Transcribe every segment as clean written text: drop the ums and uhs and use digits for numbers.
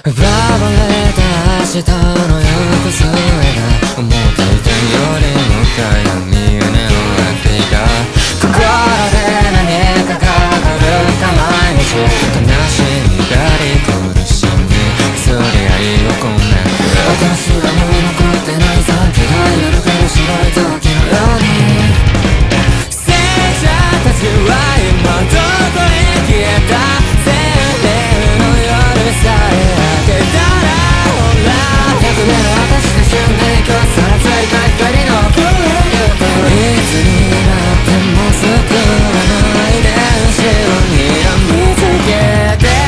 奪われた明日の行く末が思っていたよりも早に胸を張っていた。心で何かが来るか毎日悲しみがり苦しみそり合いをこんな私はもう残ってないさ気が緩くる白い時のように聖者たちは今どこへ消えた。洗礼の夜さえ明けたらほら100年の私で死んでいくさらついた光の声いつになっても救わないで後ろにらみつけて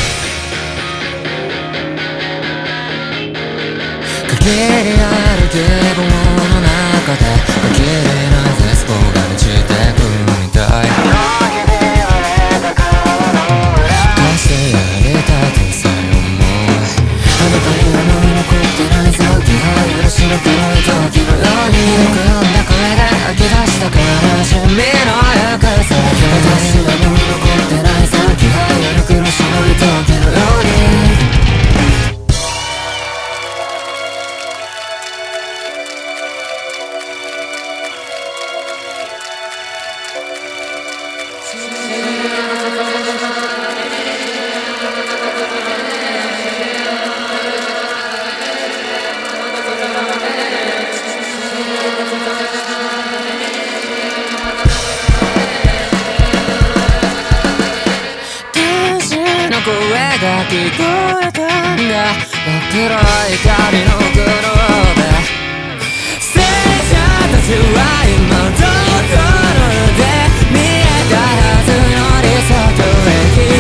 限りある希望の中で限りない絶望が満ちてくみたい。貸してやりたいとさえ思う。あなたにはもう残ってないぞ気が許しの黒い時のようによく読んだ声で吐き出した悲しみの行く先私はもう残ってないぞ気が緩くる白い時のように声が聞こえたんだ真っ黒い光のグローブ聖者たちは今どこで見えたはずの理想と駅